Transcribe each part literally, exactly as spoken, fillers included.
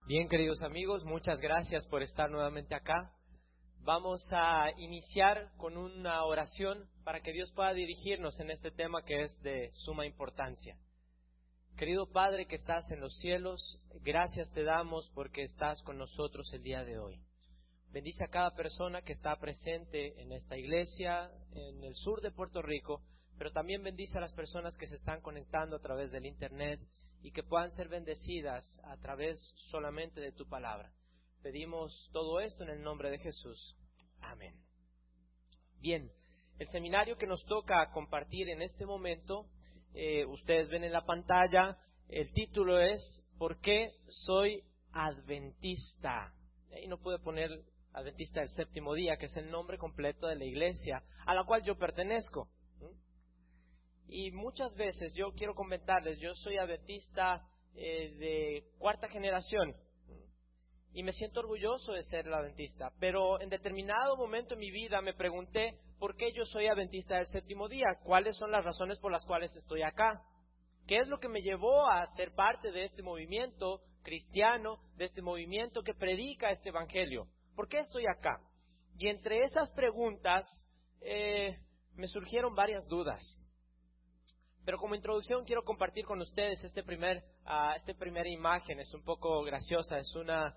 Bien, queridos amigos, muchas gracias por estar nuevamente acá. Vamos a iniciar con una oración para que Dios pueda dirigirnos en este tema que es de suma importancia. Querido Padre que estás en los cielos, gracias te damos porque estás con nosotros el día de hoy. Bendice a cada persona que está presente en esta iglesia, en el sur de Puerto Rico, pero también bendice a las personas que se están conectando a través del internet y que puedan ser bendecidas a través solamente de tu palabra. Pedimos todo esto en el nombre de Jesús. Amén. Bien, el seminario que nos toca compartir en este momento, eh, ustedes ven en la pantalla, el título es ¿Por qué soy adventista? Y no pude poner Adventista del Séptimo Día, que es el nombre completo de la iglesia a la cual yo pertenezco. Y muchas veces yo quiero comentarles, yo soy adventista eh, de cuarta generación y me siento orgulloso de ser el adventista, pero en determinado momento en mi vida me pregunté por qué yo soy adventista del séptimo día, cuáles son las razones por las cuales estoy acá, qué es lo que me llevó a ser parte de este movimiento cristiano, de este movimiento que predica este evangelio, por qué estoy acá. Y entre esas preguntas eh, me surgieron varias dudas. Pero como introducción quiero compartir con ustedes este primer, uh, esta primera imagen. Es un poco graciosa, es una,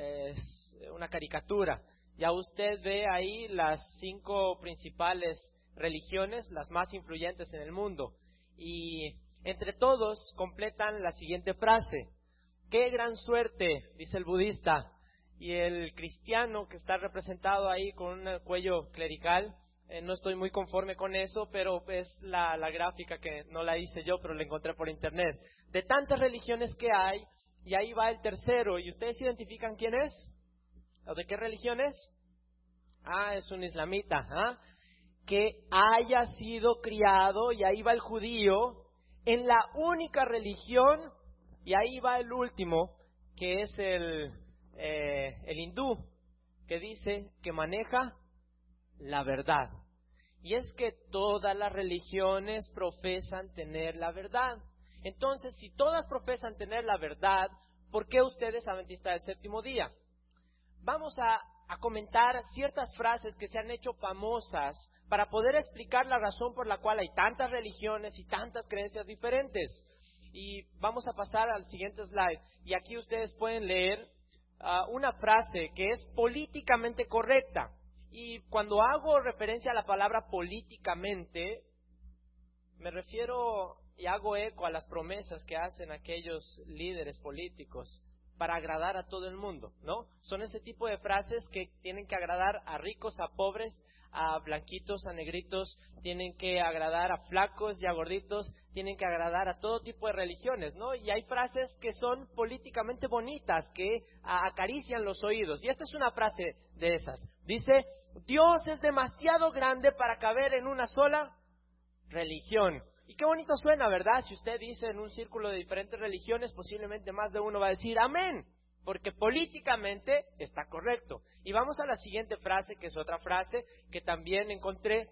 es una caricatura. Ya usted ve ahí las cinco principales religiones, las más influyentes en el mundo. Y entre todos completan la siguiente frase: ¡qué gran suerte!, dice el budista. Y el cristiano que está representado ahí con un cuello clerical, Eh, no estoy muy conforme con eso, pero es la, la gráfica que no la hice yo, pero la encontré por internet. De tantas religiones que hay, y ahí va el tercero. ¿Y ustedes identifican quién es? ¿O de qué religión es? Ah, es un islamita. ¿ah? Que haya sido criado, y ahí va el judío, en la única religión, y ahí va el último, que es el, eh, el hindú, que dice que maneja la verdad. Y es que todas las religiones profesan tener la verdad. Entonces, si todas profesan tener la verdad, ¿por qué usted es adventista del séptimo día? Vamos a, a comentar ciertas frases que se han hecho famosas para poder explicar la razón por la cual hay tantas religiones y tantas creencias diferentes. Y vamos a pasar al siguiente slide. Y aquí ustedes pueden leer uh, una frase que es políticamente correcta. Y cuando hago referencia a la palabra políticamente, me refiero y hago eco a las promesas que hacen aquellos líderes políticos para agradar a todo el mundo, ¿no? Son ese tipo de frases que tienen que agradar a ricos, a pobres, a blanquitos, a negritos, tienen que agradar a flacos y a gorditos, tienen que agradar a todo tipo de religiones, ¿no? Y hay frases que son políticamente bonitas, que acarician los oídos. Y esta es una frase de esas. Dice: Dios es demasiado grande para caber en una sola religión. Y qué bonito suena, ¿verdad? Si usted dice en un círculo de diferentes religiones, posiblemente más de uno va a decir amén, porque políticamente está correcto. Y vamos a la siguiente frase, que es otra frase que también encontré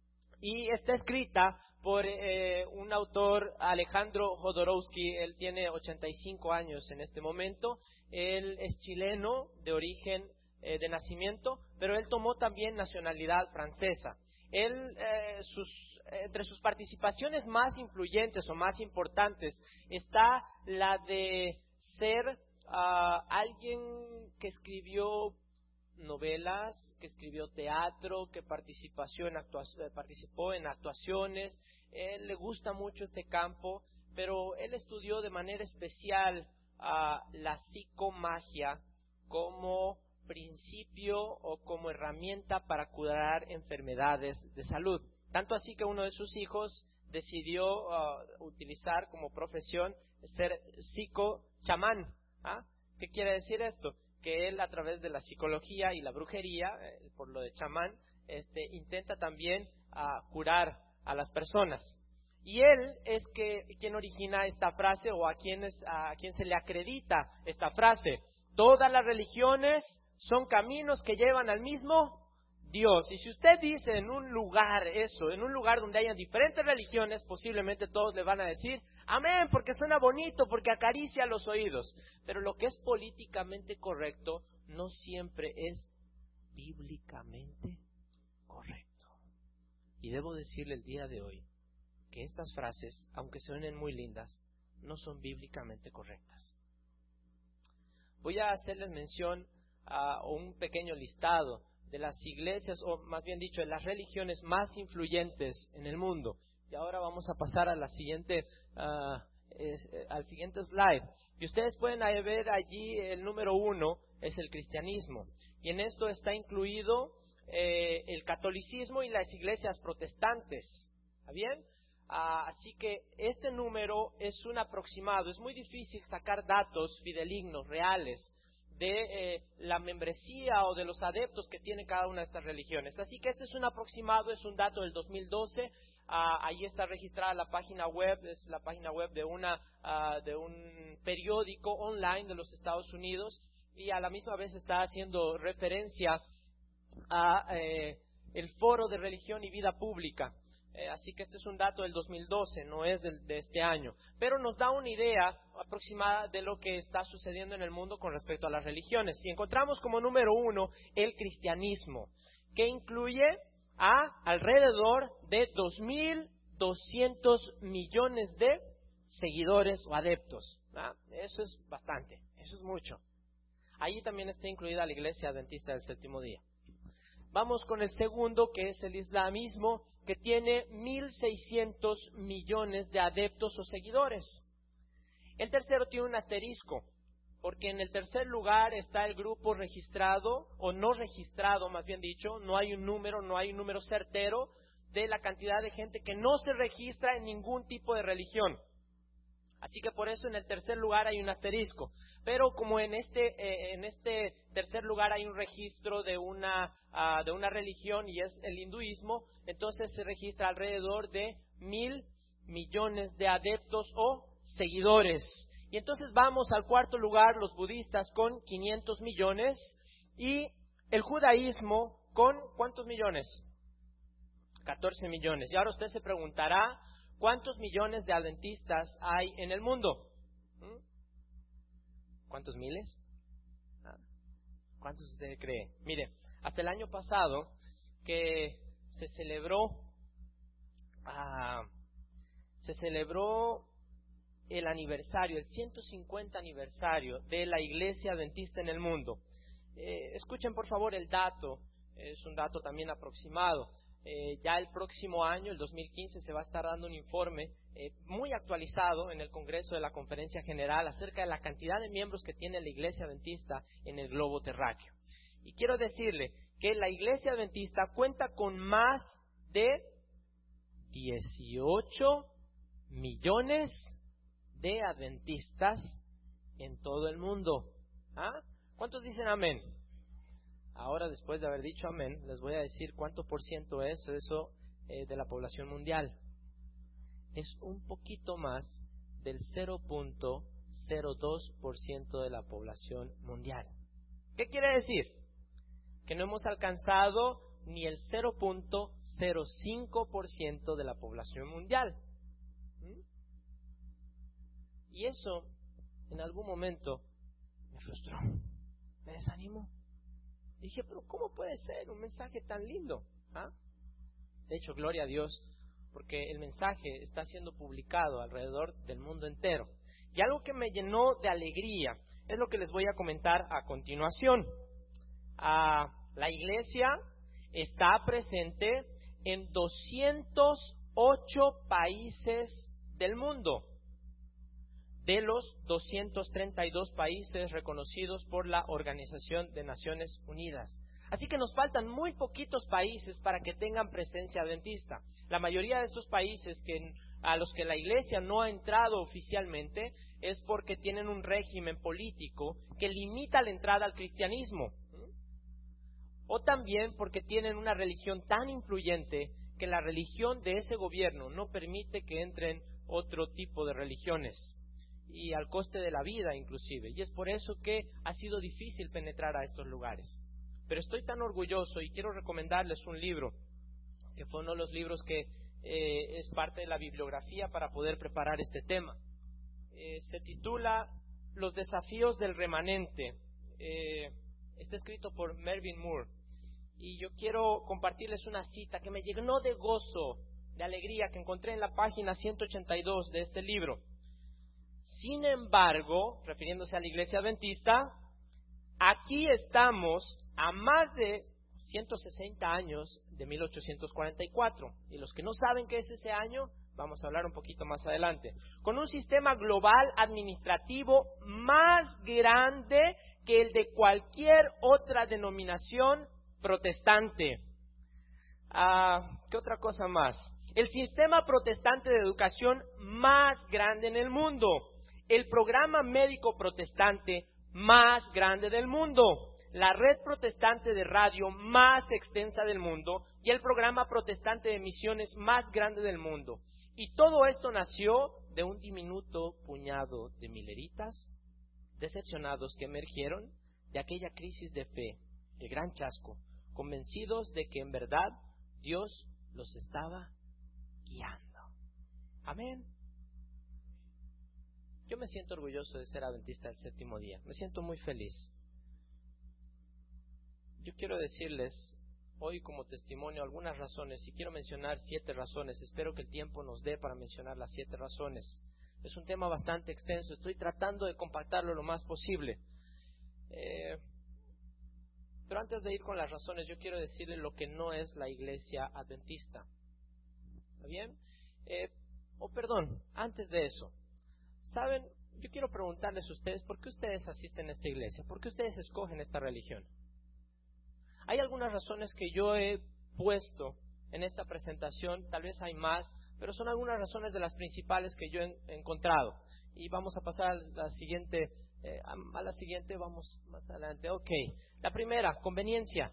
y está escrita por eh, un autor, Alejandro Jodorowsky. Él tiene ochenta y cinco años en este momento. Él es chileno de origen, eh, de nacimiento, pero él tomó también nacionalidad francesa. Él, eh, sus, entre sus participaciones más influyentes o más importantes está la de ser uh, alguien que escribió novelas, que escribió teatro, que participó en, actua- participó en actuaciones. Él le gusta mucho este campo, pero él estudió de manera especial uh, la psicomagia como principio o como herramienta para curar enfermedades de salud. Tanto así que uno de sus hijos decidió uh, utilizar como profesión ser psico-chamán. ¿Ah? ¿Qué quiere decir esto? Que él, a través de la psicología y la brujería, eh, por lo de chamán, este, intenta también uh, curar a las personas. Y él es que quien origina esta frase, o a quien, es, a quien se le acredita esta frase: todas las religiones son caminos que llevan al mismo Dios. Y si usted dice en un lugar eso, en un lugar donde hayan diferentes religiones, posiblemente todos le van a decir, amén, porque suena bonito, porque acaricia los oídos. Pero lo que es políticamente correcto no siempre es bíblicamente correcto. Y debo decirle el día de hoy que estas frases, aunque suenen muy lindas, no son bíblicamente correctas. Voy a hacerles mención a un pequeño listado de las iglesias, o más bien dicho, de las religiones más influyentes en el mundo. Y ahora vamos a pasar a la siguiente, uh, es, eh, al siguiente slide. Y ustedes pueden ver allí el número uno es el cristianismo. Y en esto está incluido eh, el catolicismo y las iglesias protestantes. ¿Está bien? Uh, así que este número es un aproximado. Es muy difícil sacar datos fidelignos, reales, de eh, la membresía o de los adeptos que tiene cada una de estas religiones. Así que este es un aproximado, es un dato del dos mil doce. Uh, ahí está registrada la página web, es la página web de una uh, de un periódico online de los Estados Unidos, y a la misma vez está haciendo referencia a eh, el Foro de Religión y Vida Pública. Eh, así que este es un dato del dos mil doce, no es del, de este año. Pero nos da una idea aproximada de lo que está sucediendo en el mundo con respecto a las religiones. Y encontramos como número uno el cristianismo, que incluye a alrededor de dos mil doscientos millones de seguidores o adeptos. ¿Ah? Eso es bastante, eso es mucho. Allí también está incluida la Iglesia Adventista del Séptimo Día. Vamos con el segundo, que es el islamismo, que tiene mil seiscientos millones de adeptos o seguidores. El tercero tiene un asterisco, porque en el tercer lugar está el grupo registrado, o no registrado, más bien dicho, no hay un número, no hay un número certero de la cantidad de gente que no se registra en ningún tipo de religión. Así que por eso en el tercer lugar hay un asterisco. Pero como en este eh, en este tercer lugar hay un registro de una uh, de una religión, y es el hinduismo, entonces se registra alrededor de mil millones de adeptos o seguidores. Y entonces vamos al cuarto lugar, los budistas con quinientos millones, y el judaísmo con ¿cuántos millones? catorce millones. Y ahora usted se preguntará, ¿cuántos millones de adventistas hay en el mundo? ¿Mm? ¿Cuántos miles? ¿Cuántos usted cree? Mire, hasta el año pasado que se celebró, uh, se celebró el aniversario, el ciento cincuenta aniversario de la Iglesia Adventista en el mundo. Eh, escuchen por favor el dato, es un dato también aproximado. Eh, ya el próximo año, el dos mil quince, se va a estar dando un informe eh, muy actualizado en el Congreso de la Conferencia General acerca de la cantidad de miembros que tiene la Iglesia Adventista en el globo terráqueo. Y quiero decirle que la Iglesia Adventista cuenta con más de dieciocho millones de adventistas en todo el mundo. ¿Ah? ¿Cuántos dicen amén? Ahora, después de haber dicho amén, les voy a decir cuánto por ciento es eso eh, de la población mundial. Es un poquito más del cero punto cero dos por ciento de la población mundial. ¿Qué quiere decir? Que no hemos alcanzado ni el cero punto cero cinco por ciento de la población mundial. ¿Mm? Y eso, en algún momento, me frustró, me desanimó. Dije, pero ¿cómo puede ser un mensaje tan lindo? ¿Ah? De hecho, gloria a Dios, porque el mensaje está siendo publicado alrededor del mundo entero. Y algo que me llenó de alegría es lo que les voy a comentar a continuación. Ah, la iglesia está presente en doscientos ocho países del mundo, de los doscientos treinta y dos países reconocidos por la Organización de Naciones Unidas. Así que nos faltan muy poquitos países para que tengan presencia adventista. La mayoría de estos países que, a los que la iglesia no ha entrado oficialmente es porque tienen un régimen político que limita la entrada al cristianismo. O también porque tienen una religión tan influyente que la religión de ese gobierno no permite que entren otro tipo de religiones, y al coste de la vida inclusive. Y es por eso que ha sido difícil penetrar a estos lugares. Pero estoy tan orgulloso y quiero recomendarles un libro, que fue uno de los libros que eh, es parte de la bibliografía para poder preparar este tema. Eh, se titula Los desafíos del remanente. Eh, está escrito por Mervyn Moore. Y yo quiero compartirles una cita que me llenó de gozo, de alegría, que encontré en la página ciento ochenta y dos de este libro. Sin embargo, refiriéndose a la Iglesia Adventista, aquí estamos a más de ciento sesenta años de mil ochocientos cuarenta y cuatro. Y los que no saben qué es ese año, vamos a hablar un poquito más adelante. Con un sistema global administrativo más grande que el de cualquier otra denominación protestante. Ah, ¿qué otra cosa más? El sistema protestante de educación más grande en el mundo. El programa médico protestante más grande del mundo. La red protestante de radio más extensa del mundo y el programa protestante de misiones más grande del mundo. Y todo esto nació de un diminuto puñado de mileritas decepcionados que emergieron de aquella crisis de fe, de gran chasco, convencidos de que en verdad Dios los estaba guiando. Amén. Yo me siento orgulloso de ser adventista del séptimo día. Me siento muy feliz. Yo quiero decirles hoy como testimonio algunas razones, y quiero mencionar siete razones. Espero que el tiempo nos dé para mencionar las siete razones. Es un tema bastante extenso. Estoy tratando de compactarlo lo más posible. Eh, pero antes de ir con las razones, yo quiero decirles lo que no es la iglesia adventista. ¿Está bien? Eh, o oh, perdón, antes de eso. ¿Saben? Yo quiero preguntarles a ustedes, ¿por qué ustedes asisten a esta iglesia? ¿Por qué ustedes escogen esta religión? Hay algunas razones que yo he puesto en esta presentación, tal vez hay más, pero son algunas razones de las principales que yo he encontrado. Y vamos a pasar a la siguiente, eh, a la siguiente vamos más adelante. Ok, la primera, conveniencia.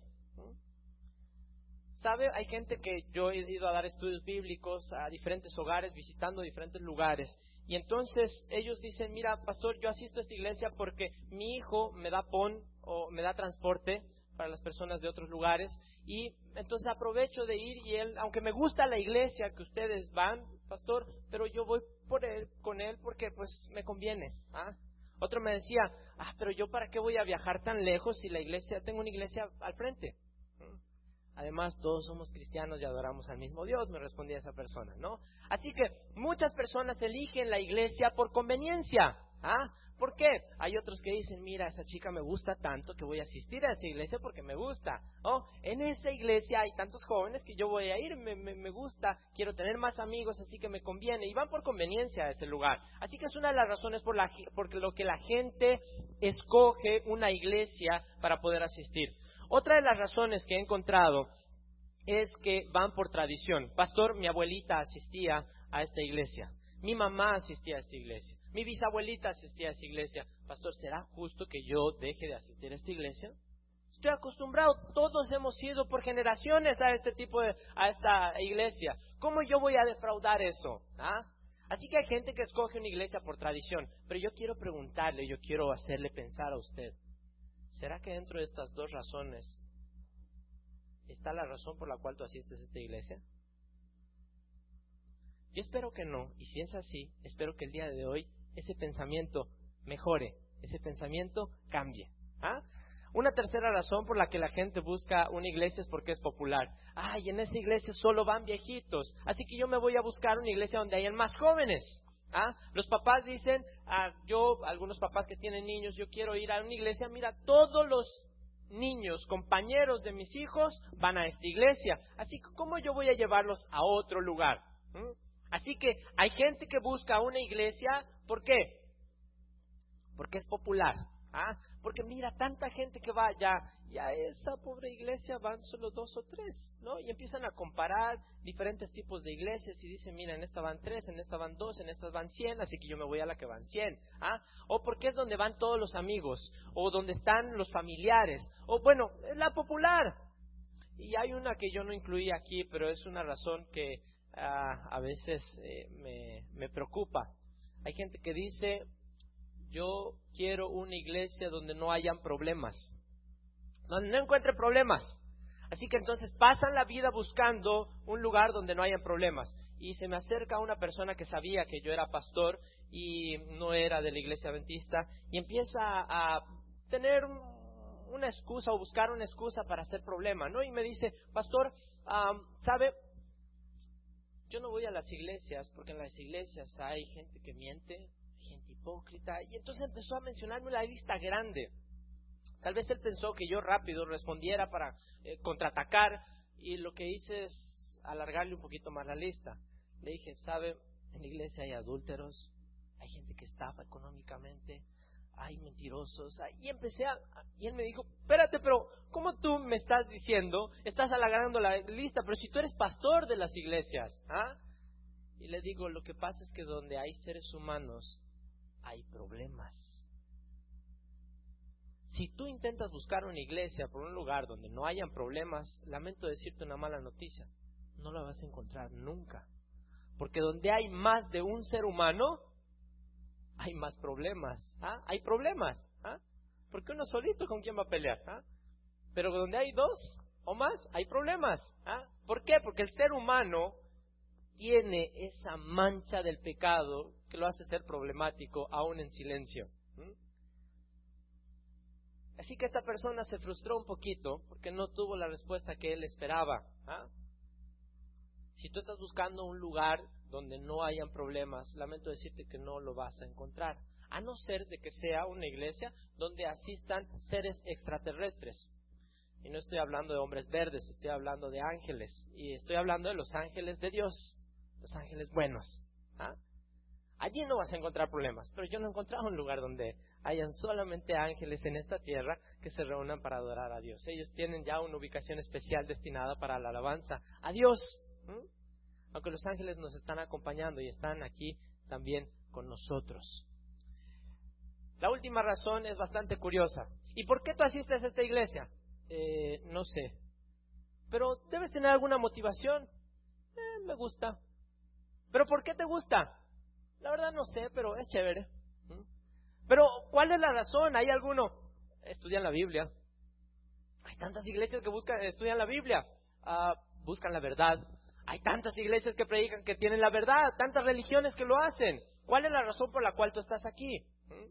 ¿Sabe? Hay gente que yo he ido a dar estudios bíblicos a diferentes hogares, visitando diferentes lugares. Y entonces ellos dicen, mira, pastor, yo asisto a esta iglesia porque mi hijo me da pon o me da transporte para las personas de otros lugares, y entonces aprovecho de ir, y él, aunque me gusta la iglesia que ustedes van, pastor, pero yo voy por él, con él porque pues me conviene. ¿Ah? Otro me decía, ah, pero yo para qué voy a viajar tan lejos si la iglesia, tengo una iglesia al frente. Además, todos somos cristianos y adoramos al mismo Dios, me respondía esa persona, ¿no? Así que muchas personas eligen la iglesia por conveniencia. ¿Ah? ¿Por qué? Hay otros que dicen, mira, esa chica me gusta tanto que voy a asistir a esa iglesia porque me gusta. Oh, en esa iglesia hay tantos jóvenes que yo voy a ir, me, me, me gusta, quiero tener más amigos, así que me conviene. Y van por conveniencia a ese lugar. Así que es una de las razones por, la, por lo que la gente escoge una iglesia para poder asistir. Otra de las razones que he encontrado es que van por tradición. Pastor, mi abuelita asistía a esta iglesia. Mi mamá asistía a esta iglesia. Mi bisabuelita asistía a esta iglesia. Pastor, ¿será justo que yo deje de asistir a esta iglesia? Estoy acostumbrado. Todos hemos ido por generaciones a este tipo de, a esta iglesia. ¿Cómo yo voy a defraudar eso? ¿Ah? Así que hay gente que escoge una iglesia por tradición. Pero yo quiero preguntarle, yo quiero hacerle pensar a usted. ¿Será que dentro de estas dos razones está la razón por la cual tú asistes a esta iglesia? Yo espero que no, y si es así, espero que el día de hoy ese pensamiento mejore, ese pensamiento cambie. ¿Ah? Una tercera razón por la que la gente busca una iglesia es porque es popular. Ay, en esa iglesia solo van viejitos, así que yo me voy a buscar una iglesia donde hayan más jóvenes. ¿Ah? Los papás dicen, ah, yo, algunos papás que tienen niños, yo quiero ir a una iglesia, mira, todos los niños, compañeros de mis hijos van a esta iglesia, así que ¿cómo yo voy a llevarlos a otro lugar? ¿Mm? Así que hay gente que busca una iglesia, ¿por qué? Porque es popular. ¿Ah? Porque mira, tanta gente que va allá, y a esa pobre iglesia van solo dos o tres, ¿no? Y empiezan a comparar diferentes tipos de iglesias y dicen, mira, en esta van tres, en esta van dos, en esta van cien, así que yo me voy a la que van cien. ¿Ah? O porque es donde van todos los amigos, o donde están los familiares, o bueno, es la popular. Y hay una que yo no incluí aquí, pero es una razón que uh, a veces eh, me, me preocupa. Hay gente que dice, yo quiero una iglesia donde no hayan problemas. donde no encuentre problemas. Así que entonces pasan la vida buscando un lugar donde no hayan problemas. Y se me acerca una persona que sabía que yo era pastor y no era de la iglesia adventista, y empieza a tener una excusa o buscar una excusa para hacer problema, ¿no? Y me dice: pastor, um, ¿sabe? Yo no voy a las iglesias porque en las iglesias hay gente que miente, hay gente hipócrita. Y entonces empezó a mencionarme una lista grande. Tal vez él pensó que yo rápido respondiera para eh, contraatacar, y lo que hice es alargarle un poquito más la lista. Le dije: ¿sabe? En la iglesia hay adúlteros, hay gente que estafa económicamente, hay mentirosos. Y empecé a... Y él me dijo: espérate, pero ¿cómo tú me estás diciendo? Estás alargando la lista, pero si tú eres pastor de las iglesias, ¿ah? Y le digo: lo que pasa es que donde hay seres humanos hay problemas. Si tú intentas buscar una iglesia por un lugar donde no hayan problemas, lamento decirte una mala noticia, no la vas a encontrar nunca. Porque donde hay más de un ser humano, hay más problemas. ¿Ah? Hay problemas. ¿Ah? Porque uno solito, ¿con quién va a pelear? ¿Ah? Pero donde hay dos o más, hay problemas. ¿Ah? ¿Por qué? Porque el ser humano tiene esa mancha del pecado que lo hace ser problemático aún en silencio. ¿Mm? Así que esta persona se frustró un poquito porque no tuvo la respuesta que él esperaba. ¿Ah? Si tú estás buscando un lugar donde no hayan problemas, lamento decirte que no lo vas a encontrar, a no ser de que sea una iglesia donde asistan seres extraterrestres. Y no estoy hablando de hombres verdes, estoy hablando de ángeles, y estoy hablando de los ángeles de Dios, los ángeles buenos. ¿Ah? Allí no vas a encontrar problemas, pero yo no he encontrado un lugar donde hayan solamente ángeles en esta tierra que se reúnan para adorar a Dios. Ellos tienen ya una ubicación especial destinada para la alabanza a Dios. ¿Mm? Aunque los ángeles nos están acompañando y están aquí también con nosotros. La última razón es bastante curiosa. ¿Y por qué tú asistes a esta iglesia? Eh, no sé. Pero debes tener alguna motivación. Eh, me gusta. ¿Pero por qué te gusta? La verdad no sé, pero es chévere. ¿Mm? Pero ¿cuál es la razón? ¿Hay alguno? Estudian la Biblia. Hay tantas iglesias que buscan, estudian la Biblia. Uh, buscan la verdad. Hay tantas iglesias que predican que tienen la verdad, tantas religiones que lo hacen. ¿Cuál es la razón por la cual tú estás aquí? ¿Mm?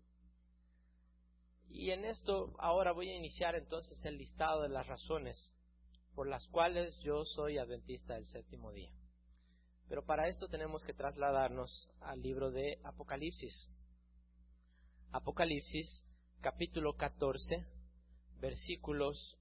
Y en esto ahora voy a iniciar entonces el listado de las razones por las cuales yo soy adventista del séptimo día. Pero para esto tenemos que trasladarnos al libro de Apocalipsis. Apocalipsis, capítulo catorce, versículos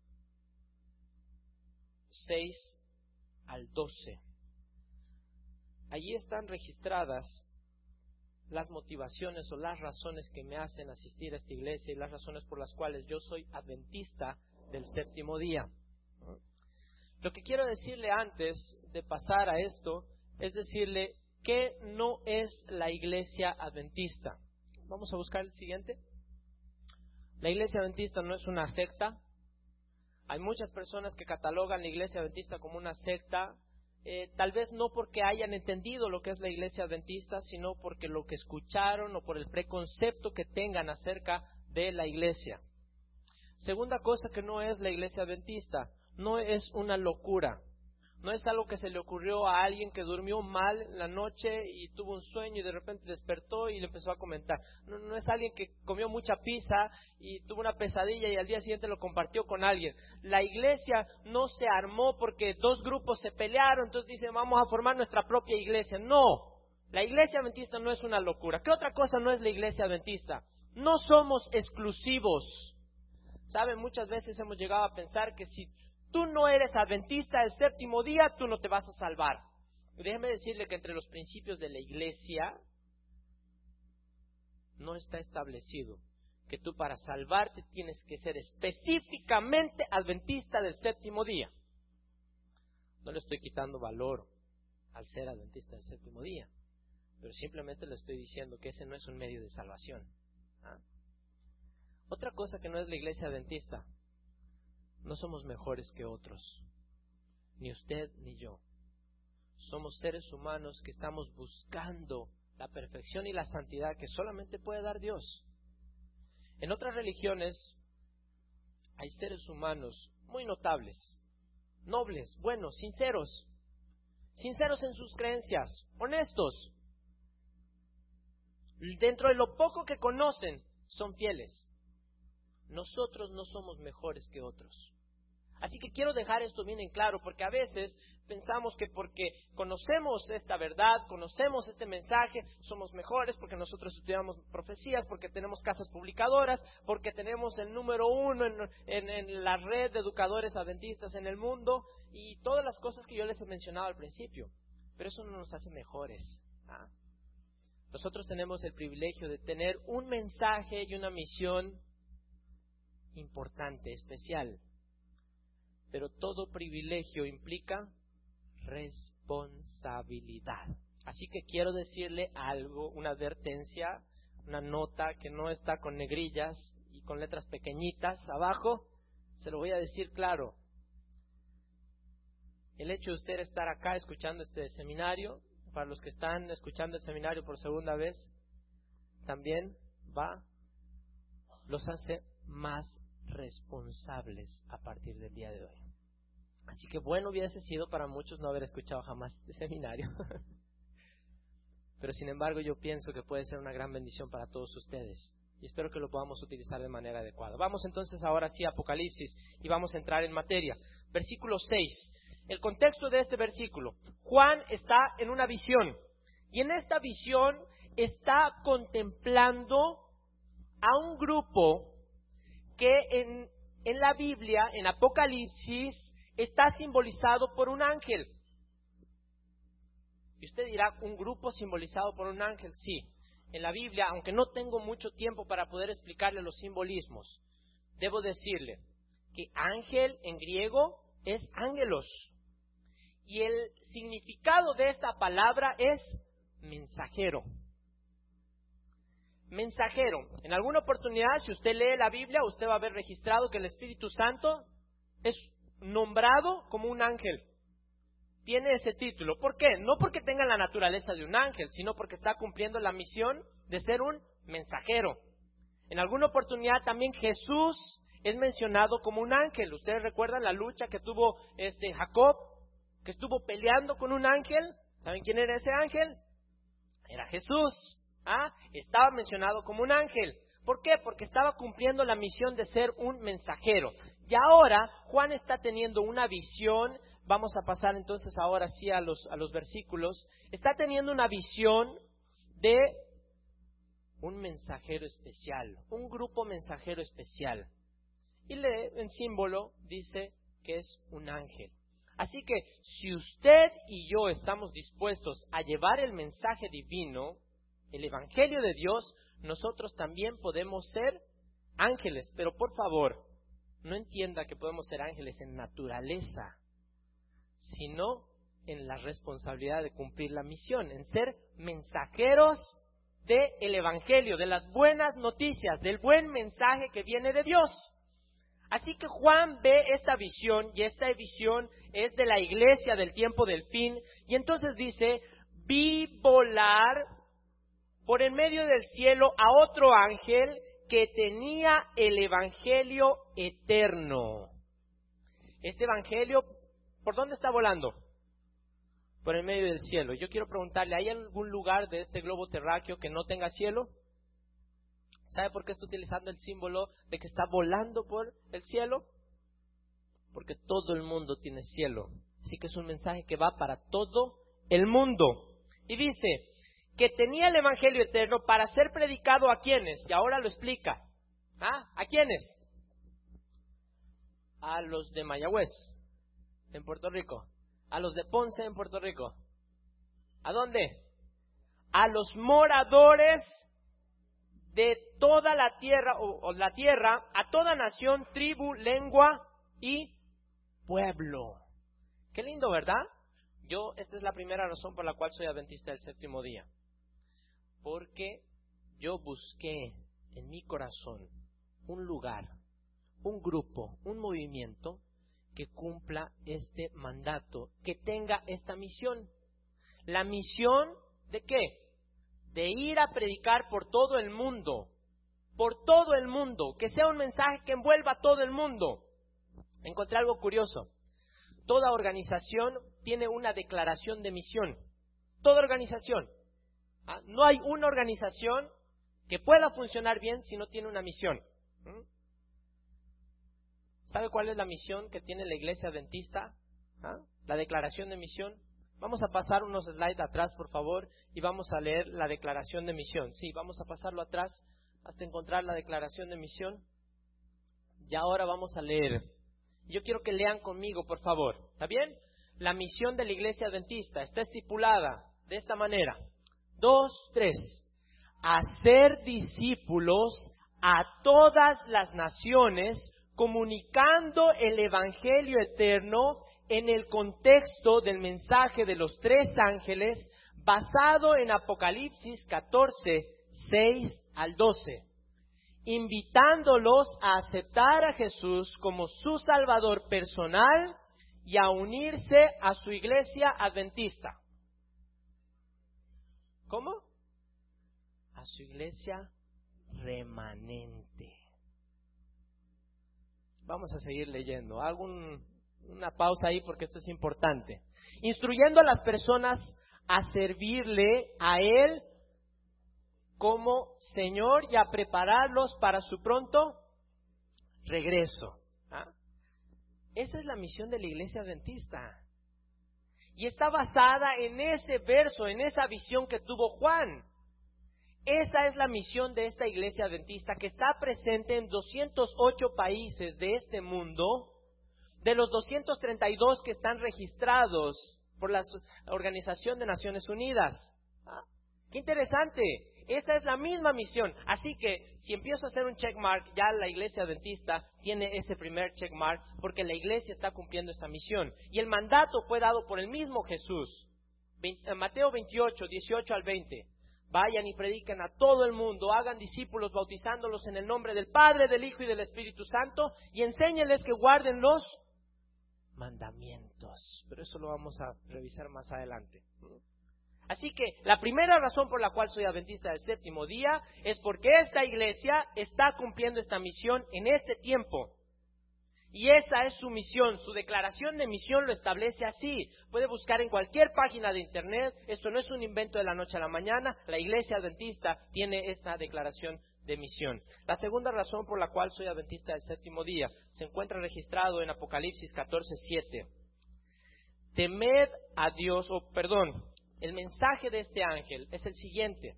seis al doce. Allí están registradas las motivaciones o las razones que me hacen asistir a esta iglesia y las razones por las cuales yo soy adventista del séptimo día. Lo que quiero decirle antes de pasar a esto es decirle que no es la iglesia adventista. Vamos a buscar el siguiente. La iglesia adventista no es una secta. Hay muchas personas que catalogan la iglesia adventista como una secta, eh, tal vez no porque hayan entendido lo que es la iglesia adventista, sino porque lo que escucharon o por el preconcepto que tengan acerca de la iglesia. Segunda cosa que no es la iglesia adventista, no es una locura. No es algo que se le ocurrió a alguien que durmió mal la noche y tuvo un sueño y de repente despertó y le empezó a comentar. No, no es alguien que comió mucha pizza y tuvo una pesadilla y al día siguiente lo compartió con alguien. La iglesia no se armó porque dos grupos se pelearon, entonces dicen vamos a formar nuestra propia iglesia. No, la iglesia adventista no es una locura. ¿Qué otra cosa no es la iglesia adventista? No somos exclusivos. ¿Saben? Muchas veces hemos llegado a pensar que si tú no eres adventista del séptimo día, tú no te vas a salvar. Y déjeme decirle que entre los principios de la iglesia no está establecido que tú para salvarte tienes que ser específicamente adventista del séptimo día. No le estoy quitando valor al ser adventista del séptimo día, pero simplemente le estoy diciendo que ese no es un medio de salvación. ¿Ah? Otra cosa que no es la iglesia adventista: no somos mejores que otros, ni usted ni yo. Somos seres humanos que estamos buscando la perfección y la santidad que solamente puede dar Dios. En otras religiones hay seres humanos muy notables, nobles, buenos, sinceros, sinceros en sus creencias, honestos. Dentro de lo poco que conocen, son fieles. Nosotros no somos mejores que otros. Así que quiero dejar esto bien en claro, porque a veces pensamos que porque conocemos esta verdad, conocemos este mensaje, somos mejores porque nosotros estudiamos profecías, porque tenemos casas publicadoras, porque tenemos el número uno en, en, en la red de educadores adventistas en el mundo y todas las cosas que yo les he mencionado al principio. Pero eso no nos hace mejores. ¿Ah? Nosotros tenemos el privilegio de tener un mensaje y una misión importante, especial. Pero todo privilegio implica responsabilidad. Así que quiero decirle algo, una advertencia, una nota que no está con negrillas y con letras pequeñitas abajo. Se lo voy a decir claro. El hecho de usted estar acá escuchando este seminario, para los que están escuchando el seminario por segunda vez, también va, los hace más responsables a partir del día de hoy. Así que bueno hubiese sido para muchos no haber escuchado jamás el seminario. Pero sin embargo yo pienso que puede ser una gran bendición para todos ustedes. Y espero que lo podamos utilizar de manera adecuada. Vamos entonces ahora sí a Apocalipsis y vamos a entrar en materia. Versículo seis. El contexto de este versículo. Juan está en una visión. Y en esta visión está contemplando a un grupo que en, en la Biblia, en Apocalipsis, está simbolizado por un ángel. Y usted dirá, ¿un grupo simbolizado por un ángel? Sí. En la Biblia, aunque no tengo mucho tiempo para poder explicarle los simbolismos, debo decirle que ángel en griego es ángelos. Y el significado de esta palabra es mensajero. Mensajero. En alguna oportunidad, si usted lee la Biblia, usted va a ver registrado que el Espíritu Santo es nombrado como un ángel. Tiene ese título. ¿Por qué? No porque tenga la naturaleza de un ángel, sino porque está cumpliendo la misión de ser un mensajero. En alguna oportunidad también Jesús es mencionado como un ángel. ¿Ustedes recuerdan la lucha que tuvo este Jacob, que estuvo peleando con un ángel? ¿Saben quién era ese ángel? Era Jesús. ¿Ah? Estaba mencionado como un ángel. ¿Por qué? Porque estaba cumpliendo la misión de ser un mensajero. Y ahora Juan está teniendo una visión. Vamos a pasar entonces ahora sí a los, a los versículos. Está teniendo una visión de un mensajero especial, un grupo mensajero especial. Y le, en símbolo dice que es un ángel. Así que si usted y yo estamos dispuestos a llevar el mensaje divino, el Evangelio de Dios, nosotros también podemos ser ángeles. Pero por favor, no entienda que podemos ser ángeles en naturaleza, sino en la responsabilidad de cumplir la misión, en ser mensajeros del Evangelio, de las buenas noticias, del buen mensaje que viene de Dios. Así que Juan ve esta visión, y esta visión es de la iglesia del tiempo del fin, y entonces dice, vi volar por en medio del cielo a otro ángel que tenía el Evangelio eterno. Este Evangelio, ¿por dónde está volando? Por el medio del cielo. Yo quiero preguntarle, ¿hay algún lugar de este globo terráqueo que no tenga cielo? ¿Sabe por qué está utilizando el símbolo de que está volando por el cielo? Porque todo el mundo tiene cielo. Así que es un mensaje que va para todo el mundo. Y dice que tenía el Evangelio eterno para ser predicado a quienes, y ahora lo explica. ¿Ah? ¿A quiénes? A los de Mayagüez, en Puerto Rico. A los de Ponce, en Puerto Rico. ¿A dónde? A los moradores de toda la tierra, o, o la tierra, a toda nación, tribu, lengua y pueblo. Qué lindo, ¿verdad? Yo, esta es la primera razón por la cual soy adventista del séptimo día. Porque yo busqué en mi corazón un lugar, un grupo, un movimiento que cumpla este mandato, que tenga esta misión. ¿La misión de qué? De ir a predicar por todo el mundo. por todo el mundo, que sea un mensaje que envuelva a todo el mundo. Encontré algo curioso. Toda organización tiene una declaración de misión. Toda organización. ¿Ah? No hay una organización que pueda funcionar bien si no tiene una misión. ¿Mm? ¿Sabe cuál es la misión que tiene la Iglesia Adventista? ¿Ah? La declaración de misión. Vamos a pasar unos slides atrás, por favor, y vamos a leer la declaración de misión. Sí, vamos a pasarlo atrás hasta encontrar la declaración de misión. Y ahora vamos a leer. Yo quiero que lean conmigo, por favor. ¿Está bien? La misión de la Iglesia Adventista está estipulada de esta manera. Dos, tres. Hacer discípulos a todas las naciones, comunicando el Evangelio eterno en el contexto del mensaje de los tres ángeles, basado en Apocalipsis catorce, seis al doce, invitándolos a aceptar a Jesús como su Salvador personal y a unirse a su iglesia adventista. ¿Cómo? A su iglesia remanente. Vamos a seguir leyendo. Hago un, una pausa ahí porque esto es importante. Instruyendo a las personas a servirle a Él como Señor y a prepararlos para su pronto regreso. ¿Ah? Esa es la misión de la Iglesia Adventista. Y está basada en ese verso, en esa visión que tuvo Juan. Esa es la misión de esta Iglesia Adventista, que está presente en doscientos ocho países de este mundo, de los doscientos treinta y dos que están registrados por la Organización de Naciones Unidas. ¿Ah? ¡Qué interesante! Esa es la misma misión. Así que, si empiezo a hacer un checkmark, ya la Iglesia Adventista tiene ese primer checkmark, porque la Iglesia está cumpliendo esta misión. Y el mandato fue dado por el mismo Jesús. Mateo veintiocho, dieciocho al veinte. Vayan y prediquen a todo el mundo, hagan discípulos bautizándolos en el nombre del Padre, del Hijo y del Espíritu Santo, y enséñenles que guarden los mandamientos. Pero eso lo vamos a revisar más adelante. Así que la primera razón por la cual soy adventista del séptimo día es porque esta iglesia está cumpliendo esta misión en este tiempo. Y esa es su misión, su declaración de misión lo establece así. Puede buscar en cualquier página de internet, esto no es un invento de la noche a la mañana, la iglesia adventista tiene esta declaración de misión. La segunda razón por la cual soy adventista del séptimo día se encuentra registrado en Apocalipsis catorce, siete. Temed a Dios, o oh, perdón, el mensaje de este ángel es el siguiente.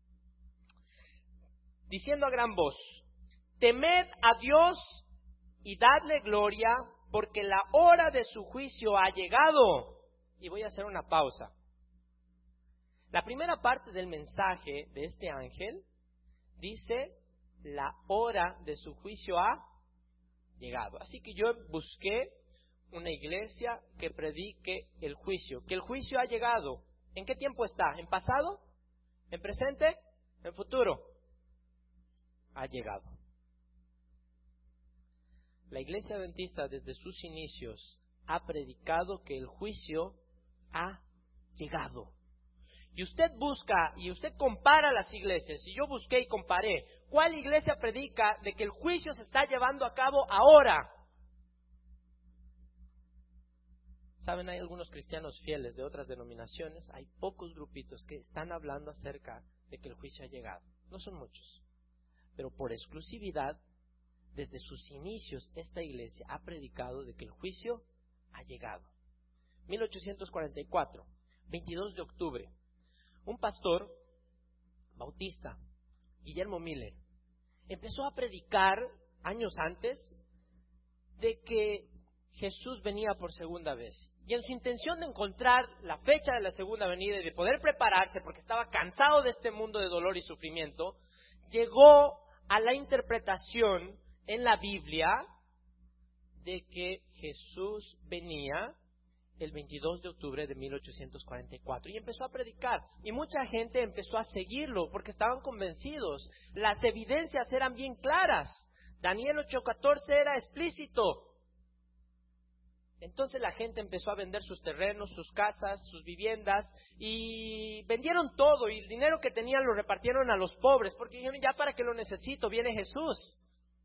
Diciendo a gran voz, temed a Dios y dadle gloria, porque la hora de su juicio ha llegado. Y voy a hacer una pausa. La primera parte del mensaje de este ángel dice, la hora de su juicio ha llegado. Así que yo busqué una iglesia que predique el juicio, que el juicio ha llegado. ¿En qué tiempo está? ¿En pasado? ¿En presente? ¿En futuro? Ha llegado. La Iglesia Adventista desde sus inicios ha predicado que el juicio ha llegado. Y usted busca y usted compara las iglesias, y yo busqué y comparé, ¿cuál iglesia predica de que el juicio se está llevando a cabo ahora? Saben, hay algunos cristianos fieles de otras denominaciones, hay pocos grupitos que están hablando acerca de que el juicio ha llegado. No son muchos, pero por exclusividad, desde sus inicios, esta iglesia ha predicado de que el juicio ha llegado. mil ochocientos cuarenta y cuatro, veintidós de octubre, un pastor bautista, Guillermo Miller, empezó a predicar años antes de que Jesús venía por segunda vez. Y en su intención de encontrar la fecha de la segunda venida y de poder prepararse, porque estaba cansado de este mundo de dolor y sufrimiento, llegó a la interpretación en la Biblia de que Jesús venía el veintidós de octubre de mil ochocientos cuarenta y cuatro y empezó a predicar, y mucha gente empezó a seguirlo porque estaban convencidos. Las evidencias eran bien claras. Daniel ocho catorce era explícito. Entonces la gente empezó a vender sus terrenos, sus casas, sus viviendas, y vendieron todo, y el dinero que tenían lo repartieron a los pobres, porque dijeron, ya para qué lo necesito, viene Jesús.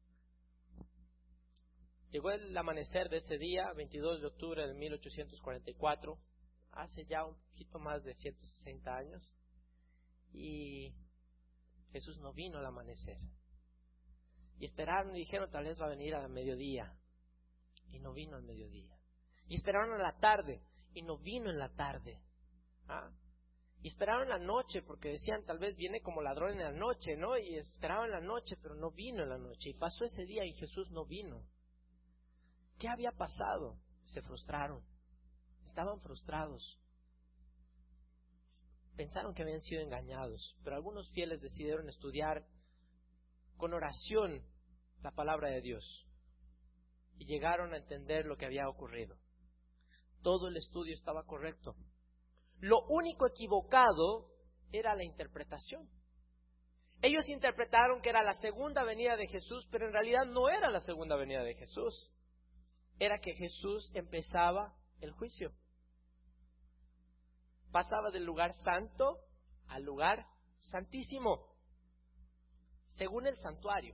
Llegó el amanecer de ese día, veintidós de octubre de mil ochocientos cuarenta y cuatro, hace ya un poquito más de ciento sesenta años, y Jesús no vino al amanecer. Y esperaron y dijeron, tal vez va a venir al mediodía, y no vino al mediodía. Y esperaron a la tarde, y no vino en la tarde. ¿Ah? Y esperaron la noche, porque decían, tal vez viene como ladrón en la noche, ¿no? Y esperaban la noche, pero no vino en la noche. Y pasó ese día y Jesús no vino. ¿Qué había pasado? Se frustraron. Estaban frustrados. Pensaron que habían sido engañados, pero algunos fieles decidieron estudiar con oración la palabra de Dios. Y llegaron a entender lo que había ocurrido. Todo el estudio estaba correcto. Lo único equivocado era la interpretación. Ellos interpretaron que era la segunda venida de Jesús, pero en realidad no era la segunda venida de Jesús. Era que Jesús empezaba el juicio. Pasaba del lugar santo al lugar santísimo, según el santuario.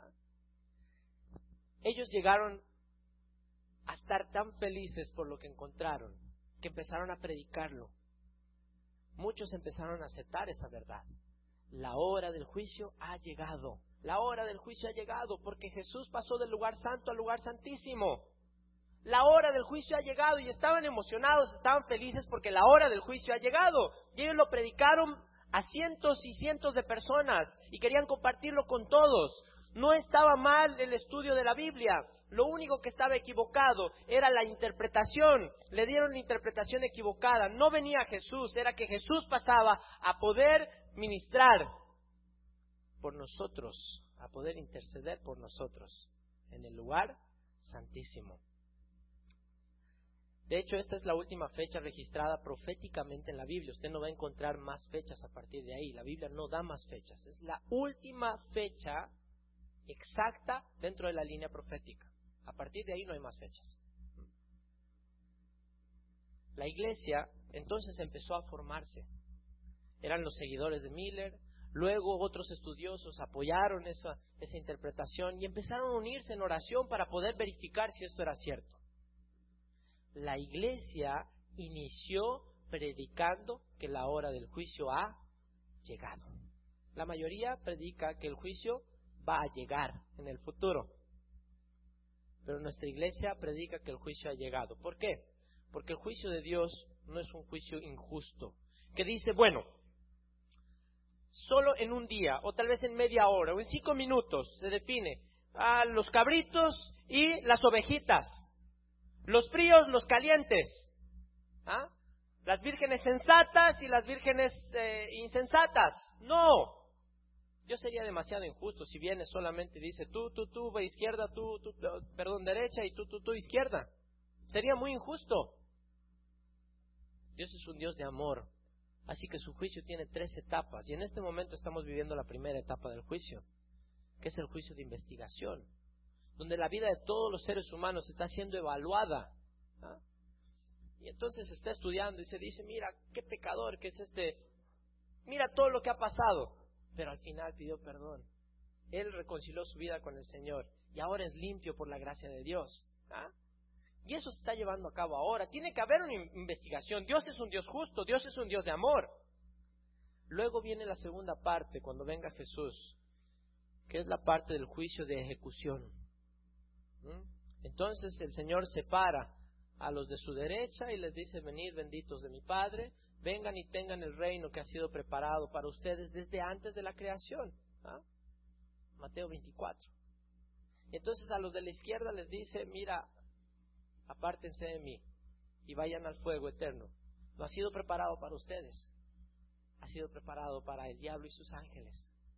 Ellos llegaron a estar tan felices por lo que encontraron, que empezaron a predicarlo. Muchos empezaron a aceptar esa verdad. La hora del juicio ha llegado. La hora del juicio ha llegado, porque Jesús pasó del lugar santo al lugar santísimo. La hora del juicio ha llegado, y estaban emocionados, estaban felices porque la hora del juicio ha llegado. Y ellos lo predicaron a cientos y cientos de personas y querían compartirlo con todos. No estaba mal el estudio de la Biblia. Lo único que estaba equivocado era la interpretación. Le dieron la interpretación equivocada. No venía Jesús, era que Jesús pasaba a poder ministrar por nosotros, a poder interceder por nosotros en el lugar santísimo. De hecho, esta es la última fecha registrada proféticamente en la Biblia. Usted no va a encontrar más fechas a partir de ahí. La Biblia no da más fechas. Es la última fecha exacta dentro de la línea profética. A partir de ahí no hay más fechas. La iglesia entonces empezó a formarse. Eran los seguidores de Miller. Luego otros estudiosos apoyaron esa, esa interpretación y empezaron a unirse en oración para poder verificar si esto era cierto. La iglesia inició predicando que la hora del juicio ha llegado. La mayoría predica que el juicio va a llegar en el futuro. Pero nuestra iglesia predica que el juicio ha llegado. ¿Por qué? Porque el juicio de Dios no es un juicio injusto. Que dice, bueno, solo en un día, o tal vez en media hora, o en cinco minutos, se define a los cabritos y las ovejitas. Los fríos, los calientes. ¿Ah? Las vírgenes sensatas y las vírgenes eh, insensatas. No. Yo sería demasiado injusto si viene solamente y dice tú, tú, tú, va izquierda, tú, tú, perdón, derecha y tú, tú, tú, izquierda. Sería muy injusto. Dios es un Dios de amor. Así que su juicio tiene tres etapas. Y en este momento estamos viviendo la primera etapa del juicio, que es el juicio de investigación, donde la vida de todos los seres humanos está siendo evaluada. ¿Ah? Y entonces se está estudiando y se dice, mira, qué pecador que es este, mira todo lo que ha pasado. Pero al final pidió perdón. Él reconcilió su vida con el Señor y ahora es limpio por la gracia de Dios. ¿Ah? Y eso se está llevando a cabo ahora. Tiene que haber una investigación. Dios es un Dios justo, Dios es un Dios de amor. Luego viene la segunda parte, cuando venga Jesús, que es la parte del juicio de ejecución. Entonces el Señor separa a los de su derecha y les dice, venid benditos de mi Padre, vengan y tengan el reino que ha sido preparado para ustedes desde antes de la creación. ¿Ah? Mateo veinticuatro. Entonces a los de la izquierda les dice, mira, apártense de mí y vayan al fuego eterno. No ha sido preparado para ustedes, ha sido preparado para el diablo y sus ángeles.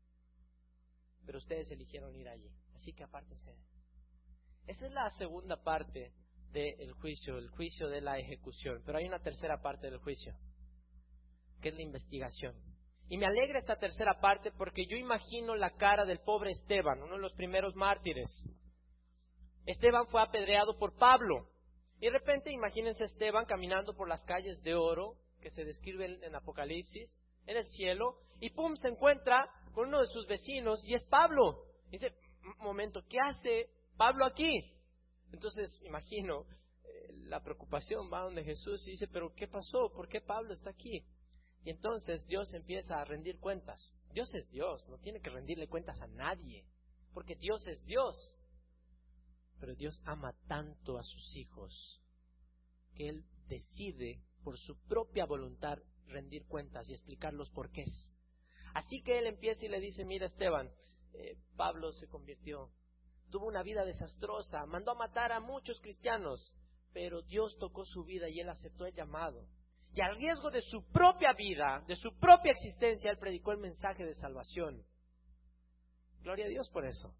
Pero ustedes eligieron ir allí, así que apártense. Esa es la segunda parte del juicio, el juicio de la ejecución. Pero hay una tercera parte del juicio, que es la investigación. Y me alegra esta tercera parte porque yo imagino la cara del pobre Esteban, uno de los primeros mártires. Esteban fue apedreado por Pablo. Y de repente, imagínense Esteban caminando por las calles de oro, que se describen en Apocalipsis, en el cielo, y pum, se encuentra con uno de sus vecinos, y es Pablo. Dice, un momento, ¿qué hace Pablo aquí? Entonces, imagino, eh, la preocupación va donde Jesús y dice, pero ¿qué pasó? ¿Por qué Pablo está aquí? Y entonces Dios empieza a rendir cuentas. Dios es Dios, no tiene que rendirle cuentas a nadie, porque Dios es Dios. Pero Dios ama tanto a sus hijos que Él decide por su propia voluntad rendir cuentas y explicar los porqués. Así que Él empieza y le dice, mira Esteban, eh, Pablo se convirtió, tuvo una vida desastrosa, mandó a matar a muchos cristianos, pero Dios tocó su vida y Él aceptó el llamado. Y al riesgo de su propia vida, de su propia existencia, Él predicó el mensaje de salvación. Gloria a Dios por eso.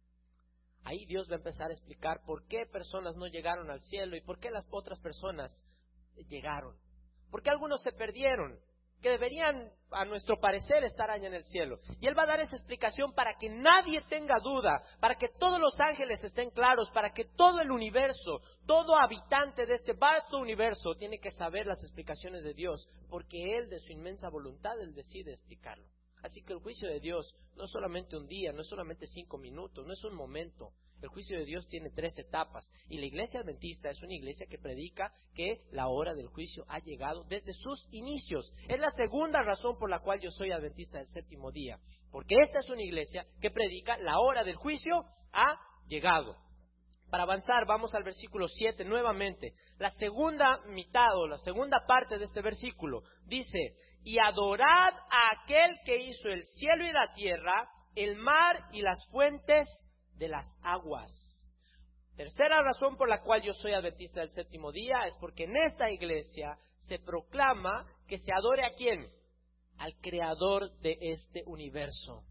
Ahí Dios va a empezar a explicar por qué personas no llegaron al cielo y por qué las otras personas llegaron. ¿Por qué algunos se perdieron? Que deberían, a nuestro parecer, estar allá en el cielo. Y Él va a dar esa explicación para que nadie tenga duda, para que todos los ángeles estén claros, para que todo el universo, todo habitante de este vasto universo tiene que saber las explicaciones de Dios, porque Él, de su inmensa voluntad, Él decide explicarlo. Así que el juicio de Dios no es solamente un día, no es solamente cinco minutos, no es un momento. El juicio de Dios tiene tres etapas. Y la iglesia adventista es una iglesia que predica que la hora del juicio ha llegado desde sus inicios. Es la segunda razón por la cual yo soy adventista del séptimo día. Porque esta es una iglesia que predica la hora del juicio ha llegado. Para avanzar, vamos al versículo siete nuevamente. La segunda mitad o la segunda parte de este versículo dice: y adorad a aquel que hizo el cielo y la tierra, el mar y las fuentes de las aguas. Tercera razón por la cual yo soy adventista del séptimo día es porque en esta iglesia se proclama que se adore ¿a quién? Al creador de este universo.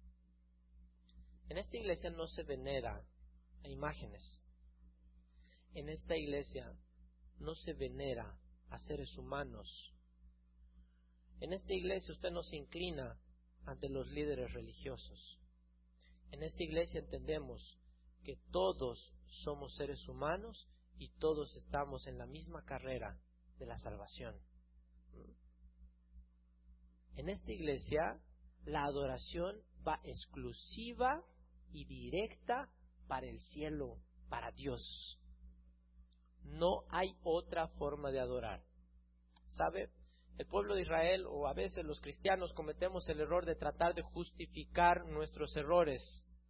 En esta iglesia no se venera a imágenes. En esta iglesia no se venera a seres humanos. En esta iglesia usted no se inclina ante los líderes religiosos. En esta iglesia entendemos que todos somos seres humanos y todos estamos en la misma carrera de la salvación. En esta iglesia la adoración va exclusiva y directa para el cielo, para Dios. No hay otra forma de adorar. ¿Sabe? El pueblo de Israel, o a veces los cristianos, cometemos el error de tratar de justificar nuestros errores.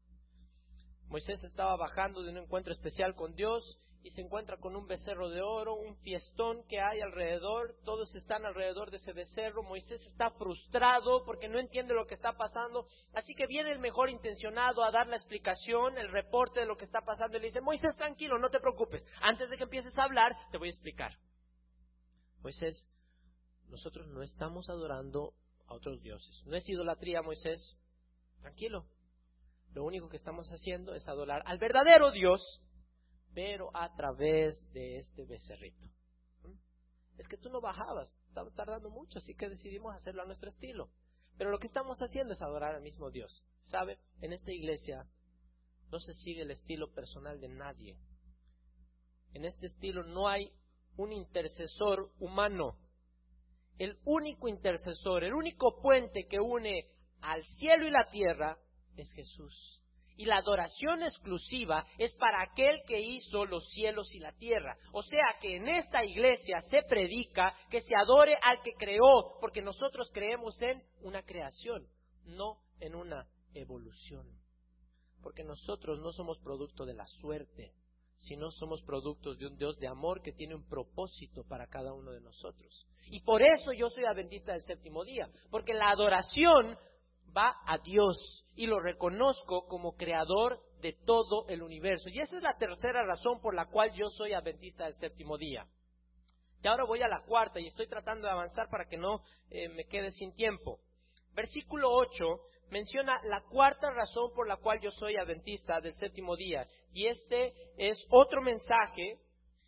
Moisés estaba bajando de un encuentro especial con Dios y se encuentra con un becerro de oro, un fiestón que hay alrededor, todos están alrededor de ese becerro. Moisés está frustrado porque no entiende lo que está pasando, así que viene el mejor intencionado a dar la explicación, el reporte de lo que está pasando y le dice: Moisés, tranquilo, no te preocupes, antes de que empieces a hablar te voy a explicar. Moisés, nosotros no estamos adorando a otros dioses, no es idolatría, Moisés, tranquilo. Lo único que estamos haciendo es adorar al verdadero Dios, pero a través de este becerrito. ¿Mm? Es que tú no bajabas, estabas tardando mucho, así que decidimos hacerlo a nuestro estilo. Pero lo que estamos haciendo es adorar al mismo Dios. ¿Sabe? En esta iglesia no se sigue el estilo personal de nadie. En este estilo no hay un intercesor humano. El único intercesor, el único puente que une al cielo y la tierra es Jesús. Y la adoración exclusiva es para aquel que hizo los cielos y la tierra. O sea que en esta iglesia se predica que se adore al que creó, porque nosotros creemos en una creación, no en una evolución. Porque nosotros no somos producto de la suerte, sino somos productos de un Dios de amor que tiene un propósito para cada uno de nosotros. Y por eso yo soy adventista del séptimo día, porque la adoración va a Dios y lo reconozco como creador de todo el universo. Y esa es la tercera razón por la cual yo soy adventista del séptimo día. Y ahora voy a la cuarta y estoy tratando de avanzar para que no eh, me quede sin tiempo. Versículo ocho menciona la cuarta razón por la cual yo soy adventista del séptimo día. Y este es otro mensaje,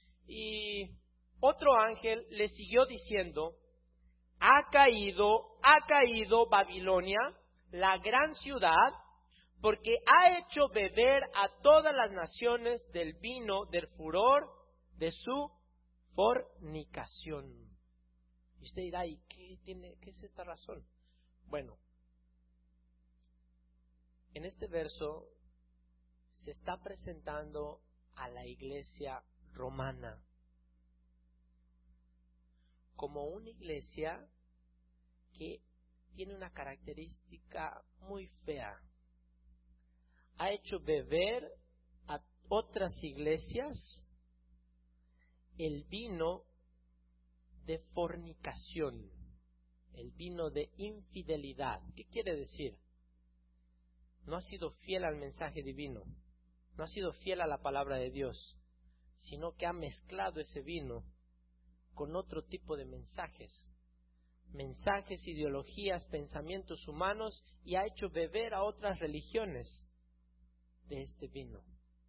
y otro ángel le siguió diciendo: ha caído, ha caído Babilonia, la gran ciudad, porque ha hecho beber a todas las naciones del vino del furor de su fornicación. Y usted dirá, ¿y qué tiene, qué es esta razón? Bueno, en este verso se está presentando a la iglesia romana como una iglesia que tiene una característica muy fea. Ha hecho beber a otras iglesias el vino de fornicación, el vino de infidelidad. ¿Qué quiere decir? No ha sido fiel al mensaje divino, no ha sido fiel a la palabra de Dios, sino que ha mezclado ese vino con otro tipo de mensajes, mensajes, ideologías, pensamientos humanos, y ha hecho beber a otras religiones de este vino.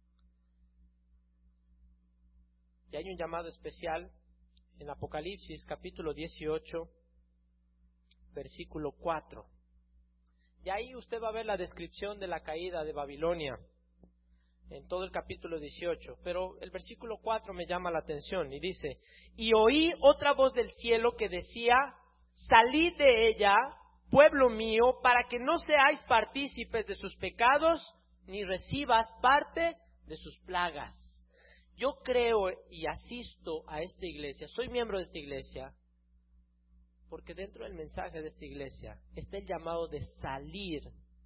Y hay un llamado especial en Apocalipsis capítulo dieciocho, versículo cuatro. Y ahí usted va a ver la descripción de la caída de Babilonia en todo el capítulo dieciocho, pero el versículo cuatro me llama la atención y dice: y oí otra voz del cielo que decía: salid de ella, pueblo mío, para que no seáis partícipes de sus pecados, ni recibas parte de sus plagas. Yo creo y asisto a esta iglesia, soy miembro de esta iglesia, porque dentro del mensaje de esta iglesia está el llamado de salir,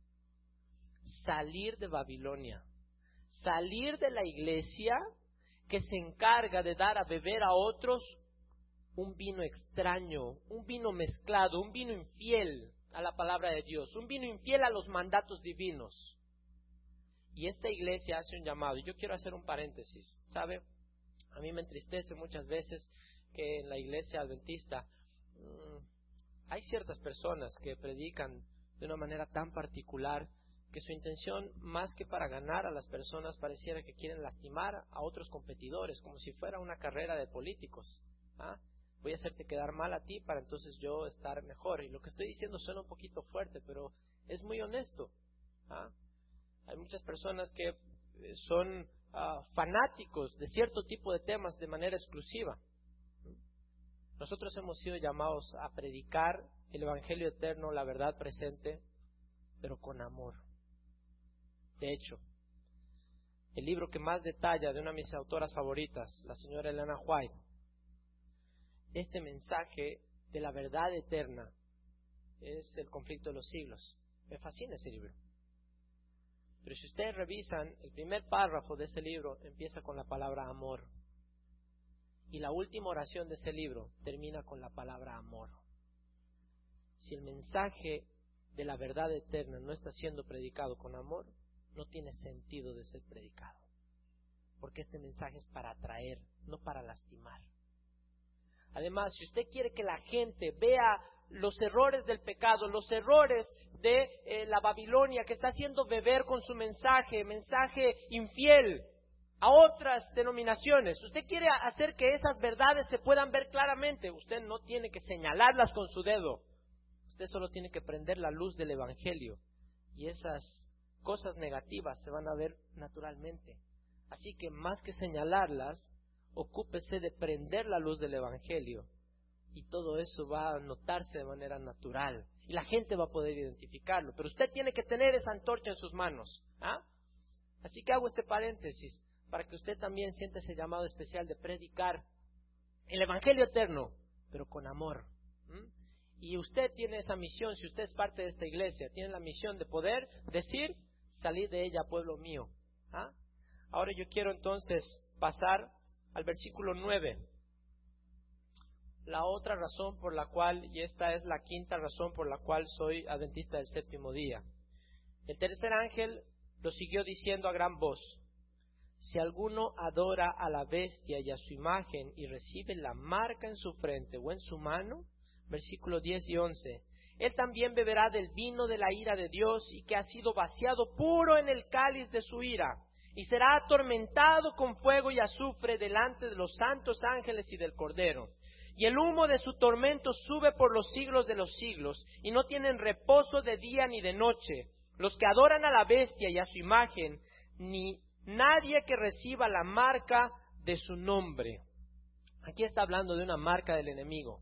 salir de Babilonia, salir de la iglesia que se encarga de dar a beber a otros un vino extraño, un vino mezclado, un vino infiel a la palabra de Dios, un vino infiel a los mandatos divinos. Y esta iglesia hace un llamado, y yo quiero hacer un paréntesis, ¿sabe? A mí me entristece muchas veces que en la iglesia adventista mmm, hay ciertas personas que predican de una manera tan particular que su intención, más que para ganar a las personas, pareciera que quieren lastimar a otros competidores, como si fuera una carrera de políticos. ¿Ah? Voy a hacerte quedar mal a ti para entonces yo estar mejor. Y lo que estoy diciendo suena un poquito fuerte, pero es muy honesto. ¿Ah? Hay muchas personas que son uh, fanáticos de cierto tipo de temas de manera exclusiva. Nosotros hemos sido llamados a predicar el Evangelio eterno, la verdad presente, pero con amor. De hecho, el libro que más detalla de una de mis autoras favoritas, la señora Elena White, este mensaje de la verdad eterna es el conflicto de los siglos. Me fascina ese libro. Pero si ustedes revisan, el primer párrafo de ese libro empieza con la palabra amor. Y la última oración de ese libro termina con la palabra amor. Si el mensaje de la verdad eterna no está siendo predicado con amor, no tiene sentido de ser predicado. Porque este mensaje es para atraer, no para lastimar. Además, si usted quiere que la gente vea los errores del pecado, los errores de eh, la Babilonia que está haciendo beber con su mensaje, mensaje infiel a otras denominaciones, usted quiere hacer que esas verdades se puedan ver claramente, usted no tiene que señalarlas con su dedo, usted solo tiene que prender la luz del Evangelio y esas cosas negativas se van a ver naturalmente. Así que más que señalarlas, ocúpese de prender la luz del Evangelio y todo eso va a notarse de manera natural y la gente va a poder identificarlo, pero usted tiene que tener esa antorcha en sus manos. ¿Ah? Así que hago este paréntesis para que usted también sienta ese llamado especial de predicar el Evangelio eterno, pero con amor. ¿Mm? Y usted tiene esa misión, si usted es parte de esta iglesia, tiene la misión de poder decir: salid de ella, pueblo mío. ¿Ah? Ahora yo quiero entonces pasar al versículo nueve. La otra razón por la cual, y esta es la quinta razón por la cual soy adventista del séptimo día. El tercer ángel lo siguió diciendo a gran voz: si alguno adora a la bestia y a su imagen y recibe la marca en su frente o en su mano, versículos diez y once, él también beberá del vino de la ira de Dios y que ha sido vaciado puro en el cáliz de su ira, y será atormentado con fuego y azufre delante de los santos ángeles y del Cordero. Y el humo de su tormento sube por los siglos de los siglos, y no tienen reposo de día ni de noche los que adoran a la bestia y a su imagen, ni nadie que reciba la marca de su nombre. Aquí está hablando de una marca del enemigo.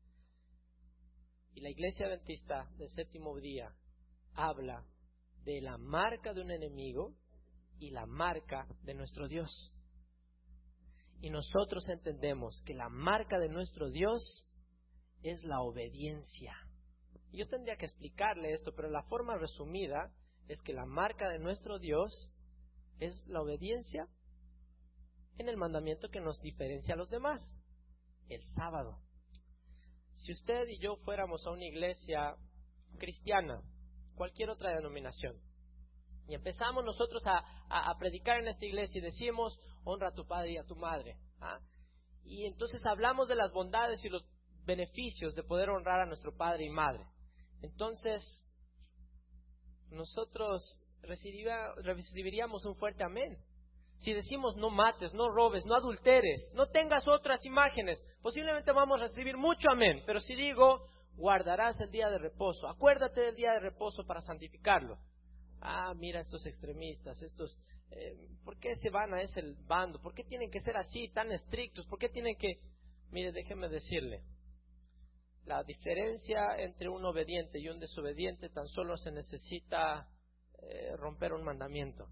Y la Iglesia Adventista del Séptimo Día habla de la marca de un enemigo y la marca de nuestro Dios. Y nosotros entendemos que la marca de nuestro Dios es la obediencia. Yo tendría que explicarle esto, pero la forma resumida es que la marca de nuestro Dios es la obediencia en el mandamiento que nos diferencia a los demás, el sábado. Si usted y yo fuéramos a una iglesia cristiana, cualquier otra denominación, y empezamos nosotros a, a, a predicar en esta iglesia y decimos, honra a tu padre y a tu madre, ¿ah? Y entonces hablamos de las bondades y los beneficios de poder honrar a nuestro padre y madre. Entonces, nosotros recibiría, recibiríamos un fuerte amén. Si decimos no mates, no robes, no adulteres, no tengas otras imágenes, posiblemente vamos a recibir mucho amén. Pero si digo, guardarás el día de reposo, acuérdate del día de reposo para santificarlo. Ah, mira estos extremistas, estos, eh, ¿por qué se van a ese bando? ¿Por qué tienen que ser así, tan estrictos? ¿Por qué tienen que...? Mire, déjeme decirle, la diferencia entre un obediente y un desobediente tan solo se necesita eh, romper un mandamiento.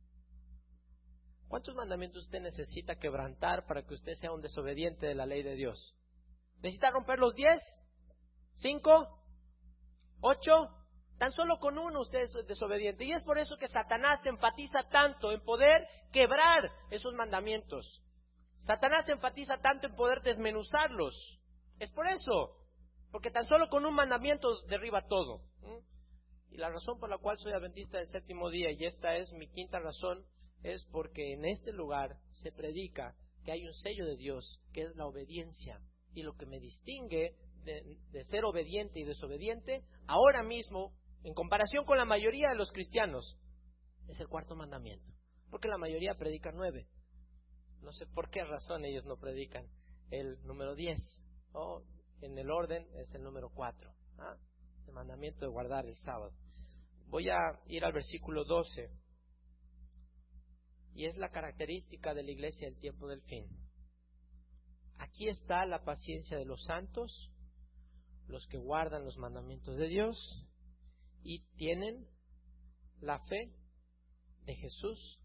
¿Cuántos mandamientos usted necesita quebrantar para que usted sea un desobediente de la ley de Dios? ¿Necesita romper los diez? ¿Cinco? ¿Ocho? Tan solo con uno usted es desobediente. Y es por eso que Satanás enfatiza tanto en poder quebrar esos mandamientos. Satanás enfatiza tanto en poder desmenuzarlos. Es por eso. Porque tan solo con un mandamiento derriba todo. ¿Mm? Y la razón por la cual soy adventista del séptimo día, y esta es mi quinta razón, es porque en este lugar se predica que hay un sello de Dios, que es la obediencia. Y lo que me distingue de, de ser obediente y desobediente, ahora mismo, en comparación con la mayoría de los cristianos, es el cuarto mandamiento. Porque la mayoría predica nueve. No sé por qué razón ellos no predican el número diez. O en el orden es el número cuatro. ¿Ah? El mandamiento de guardar el sábado. Voy a ir al versículo doce. Y es la característica de la iglesia del tiempo del fin. Aquí está la paciencia de los santos, los que guardan los mandamientos de Dios y tienen la fe de Jesús,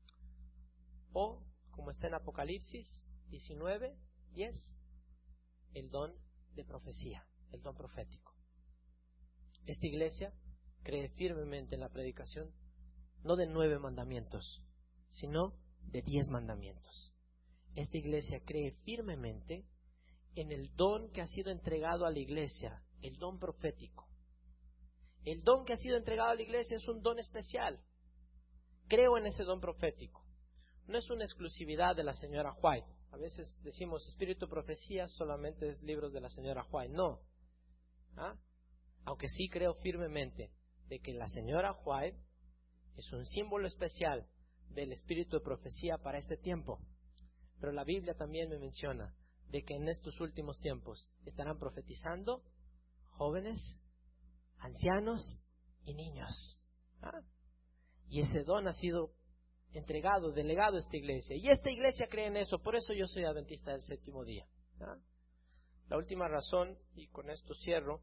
o, como está en Apocalipsis diecinueve, diez, el don de profecía, el don profético. Esta iglesia cree firmemente en la predicación no de nueve mandamientos, sino de diez mandamientos. Esta iglesia cree firmemente en el don que ha sido entregado a la iglesia, el don profético. El don que ha sido entregado a la iglesia es un don especial. Creo en ese don profético. No es una exclusividad de la señora White. A veces decimos espíritu profecía solamente es libros de la señora White. No. ¿Ah? Aunque sí creo firmemente de que la señora White es un símbolo especial del espíritu de profecía para este tiempo. Pero la Biblia también me menciona de que en estos últimos tiempos estarán profetizando jóvenes, ancianos y niños. ¿Ah? Y ese don ha sido entregado, delegado a esta iglesia. Y esta iglesia cree en eso, por eso yo soy adventista del séptimo día. ¿Ah? La última razón, y con esto cierro,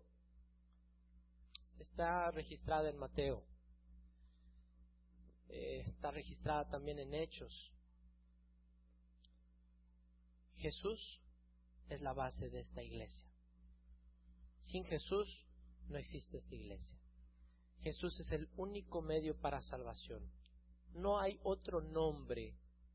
está registrada en Mateo. Eh, está registrada también en Hechos. Jesús es la base de esta iglesia. Sin Jesús no existe esta iglesia. Jesús es el único medio para salvación. No hay otro nombre,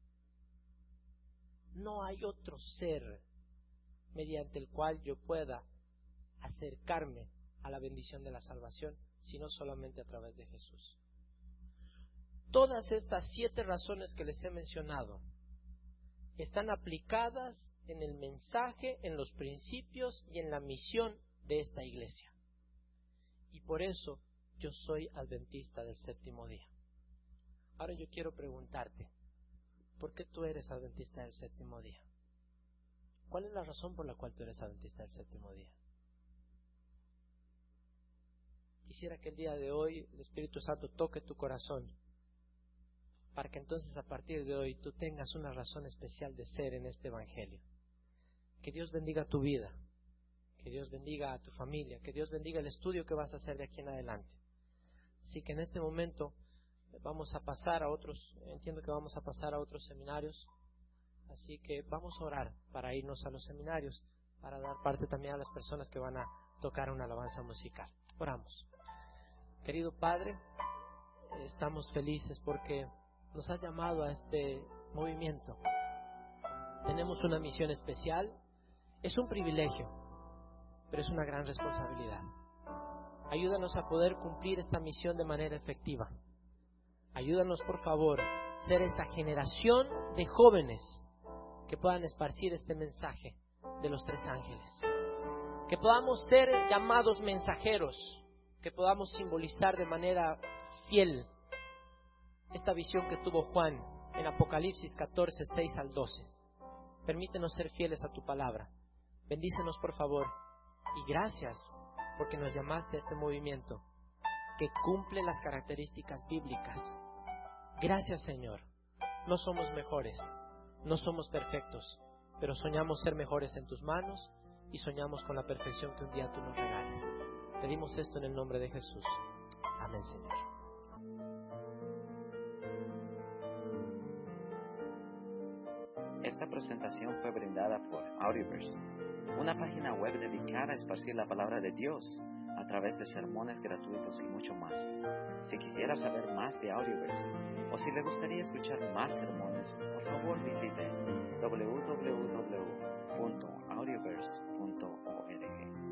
no hay otro ser mediante el cual yo pueda acercarme a la bendición de la salvación, sino solamente a través de Jesús. Todas estas siete razones que les he mencionado están aplicadas en el mensaje, en los principios y en la misión de esta iglesia. Y por eso yo soy adventista del séptimo día. Ahora yo quiero preguntarte, ¿por qué tú eres adventista del séptimo día? ¿Cuál es la razón por la cual tú eres adventista del séptimo día? Quisiera que el día de hoy el Espíritu Santo toque tu corazón para que entonces a partir de hoy tú tengas una razón especial de ser en este Evangelio. Que Dios bendiga tu vida, que Dios bendiga a tu familia, que Dios bendiga el estudio que vas a hacer de aquí en adelante. Así que en este momento vamos a pasar a otros, entiendo que vamos a pasar a otros seminarios, así que vamos a orar para irnos a los seminarios, para dar parte también a las personas que van a tocar una alabanza musical. Oramos. Querido Padre, estamos felices porque nos has llamado a este movimiento. Tenemos una misión especial. Es un privilegio, pero es una gran responsabilidad. Ayúdanos a poder cumplir esta misión de manera efectiva. Ayúdanos, por favor, a ser esta generación de jóvenes que puedan esparcir este mensaje de los tres ángeles. Que podamos ser llamados mensajeros, que podamos simbolizar de manera fiel esta visión que tuvo Juan en Apocalipsis catorce, seis al doce. Permítenos ser fieles a tu palabra. Bendícenos, por favor, y gracias porque nos llamaste a este movimiento que cumple las características bíblicas. Gracias, Señor. No somos mejores, no somos perfectos, pero soñamos ser mejores en tus manos y soñamos con la perfección que un día tú nos regales. Pedimos esto en el nombre de Jesús. Amén, Señor. Esta presentación fue brindada por Audioverse, una página web dedicada a esparcir la palabra de Dios a través de sermones gratuitos y mucho más. Si quisiera saber más de Audioverse o si le gustaría escuchar más sermones, por favor visite doble u doble u doble u punto audioverse punto org.